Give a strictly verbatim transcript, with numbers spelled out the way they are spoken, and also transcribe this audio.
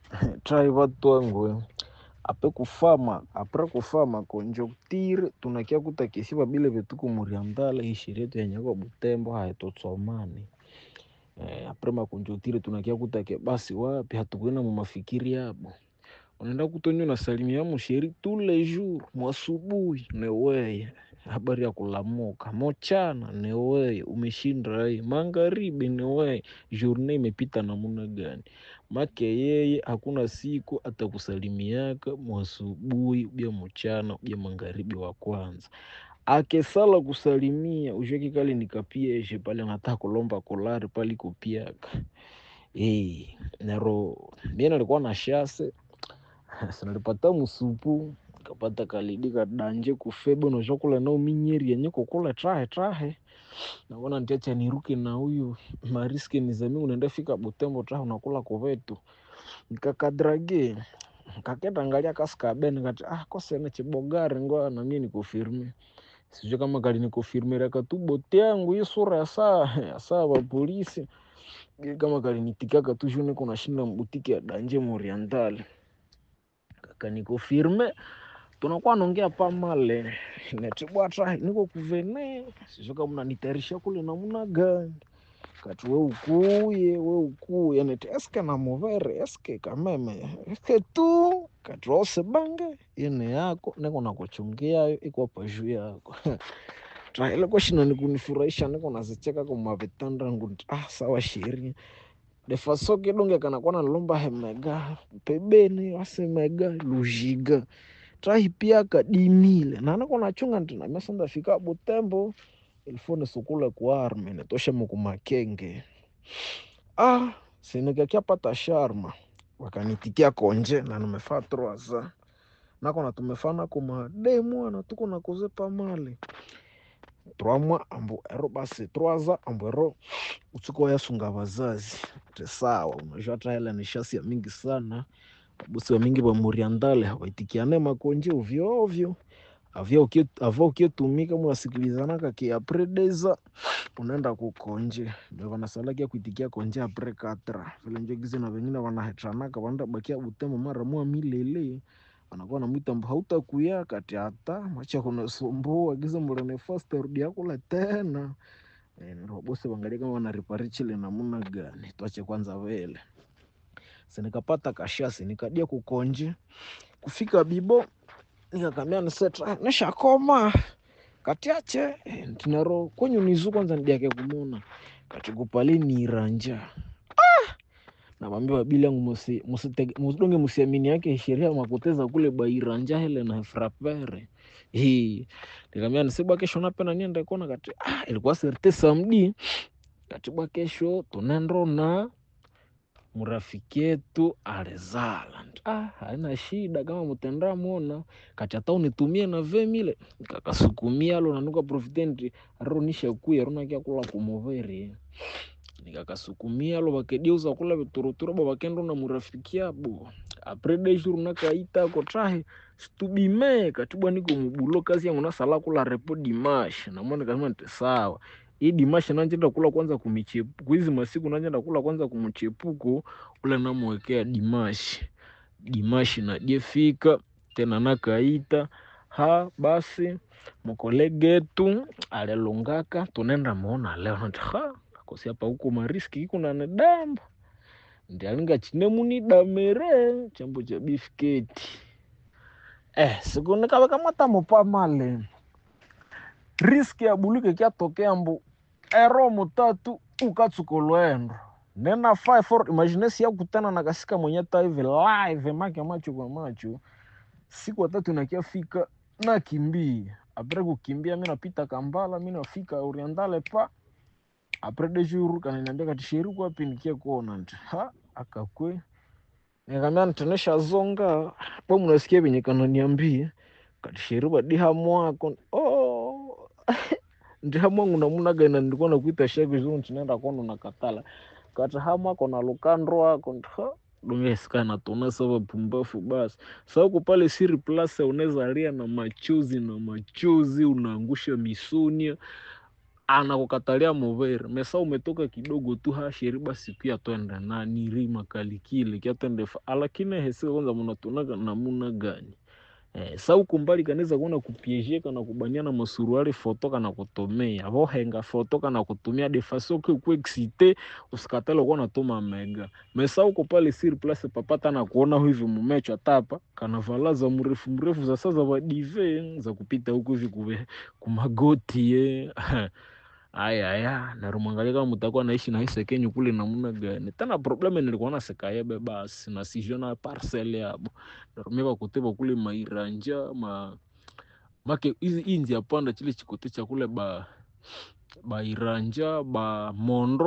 trai watu wangu ape kufama apre kufama konjoktire tunakia kutakisiwa bile vetuku muriandala hii sheria yetu yenye kwa Butembo haitotsomani. Eh, apre makonjoktire tunakia kutakia basi wapi hatukwenda mu mafikiri yabo. Unaenda kutonyo na salimia msheri tous les jours mwasubuhi ne weye habari ya kulamuka mochana ne weye umeshinda hii magharibi ne weye journée imepita namna gani. Make yeye hakuna siku atakusalimiaka mwasubuhi bia mchana bia magharibi wa kwanza. Akesala kusalimia ujeki kali nikapieje pale nataka kulomba kolari pale kupiaka. Eh, nero mimi nilikuwa na shase sinalipata musupu kapata kalidika danje kufebo no chokula nao minyeri yenye kukula trahe trahe naona ntiacha niruke na huyu mariski nizami unaenda fika Butembo trahe unakula kuvetu nikakadrage kaketa angalia kaska ben kati ah kose na chibogari ngoa na mimi nikufirme sijui kama kali nikufirme tu bote yangu hii sura ya saa ya saa wa polisi kama kali nitikaka tu june kuna shinda mbutiki ya danje morientale kanikofirme tunakuwa naongea pa male netibwatra niko kuvene sio kama mnanitarisha kule namna gani kati we ukuye we ukuye net eske na movere eske kameme eske tu kati rose bange ine yako niko nakuchungia iko hapa juu yako tra ile kwa shina nikunifurahisha niko nazicheka kwa mavitanda ngu ah sawa shiri defaso kidonge kana kwa nalomba hemega pebeni wasemega lujiga trahi pia kadimile na nako nachunga ntina mesonda fika Butembo ilifone sukula kwa arme netosha mukumakenge ah sinikakia pata sharma wakanitikia konje na numefaa troaza nako na tumefana kuma demo na tuko na kuzepa mali Troma ambu ero basi troaza ambu ero utuko ya sunga wazazi sawa unajua hata hela ni shasi ya mingi sana busi wa mingi wa muriandale hawaitikiane makonje ovyo ovyo avyo ukie avyo ukietumika mwasikilizana kaki apredeza unaenda kukonje ndio wanasalakia kuitikia konje apre katra vile nje gizi na wengine wanahetranaka wanaenda bakia Butembo mara mwa milele anakuwa namuita mbu hauta kuya kati hata macha kuna sumbu giza mbona faster rudi yako la tena eh ndio bosi wangalia kama wanaripari chile namna gani tuache kwanza vele sinikapata kashasi nikadia kukonje kufika bibo nikakamia nisetra nishakoma katiache tinaro kwenye nizu kwanza ndiake kumona katikupali ni iranja ah na mambiwa bila yangu musi musidonge musiamini yake sheria makoteza kule bairanja hele na frapere hii nikamia niseba kesho napena niende kona kati ah ilikuwa serte samedi katibwa kesho tunendro na murafiki yetu alizala ah haina shida kama mtendra muona kati hata unitumie na vemile nikakasukumia lo nanuka profitendi aronisha kuya rona kia kula kumoveri nikakasukumia lo bakediuza kula bituruturu bakendo na murafiki yabo après deux jours nakaita ko trahe stubime katibwa niko mubulo kazi yangu na sala kula repo dimash na mwana kama sawa hii dimashi nanjenda kula kwanza kumichepu hizi masiku nanjenda kula kwanza kumchepuko ule namwekea dimashi dimashi na jefika tena nakaita ha basi mkolege tu alelongaka tunenda muona leo ha kosi hapa huko mariski iko na ndamba ndialinga chine muni damere chambo cha bifketi eh siku nikawe kama tamopa male riski ya buluke kia tokea mbu ero mutatu ukatsukolwendo nena five four imagine si ya kutana na kasika mwenye ta hivi live make macho kwa macho siku watatu nakia fika na kimbia apre kukimbia mimi napita Kambala mimi nafika Orientale pa apre de jour kananiambia katisheru kwa pinikia kuona nti ha akakwe nikamwambia nitanesha zonga kwa mnasikia venye kananiambia katisheru badi hamwako oh ndi mwangu namuna gani ndiko nakuita shege zuru tunaenda kono na katala kata hamwa kona lukandro wako ndo dumesika na tuna sababu pumbafu basi sababu pale siri plus unaweza lia na machozi na machozi unaangusha misunia anakukatalia movere mesa umetoka kidogo tu ha sheri basi pia twende na nirima kalikile kia twende fa lakini hesi kwanza mnatunaga namuna gani eh sa uko mbali kanaweza kuona kupiejeka na kubaniana masuruali fotoka na kutomea vohenga fotoka na kutumia defaso kwa ku excite usikatalo kwa natuma mega mesa uko pale sir place papata na kuona hivi mumecho atapa kana valaza mrefu mrefu za sasa za dive za kupita huko hivi kuve kumagoti eh aya aya na rumwangalia kama mtakuwa naishi na hisi Kenya kule namna gani tena probleme nilikuwa na sekayebe basi na sijona parcel yabo rumeba kuteba kule mairanja ma make hizi India panda chile chikote cha kule ba ba iranja ba mondo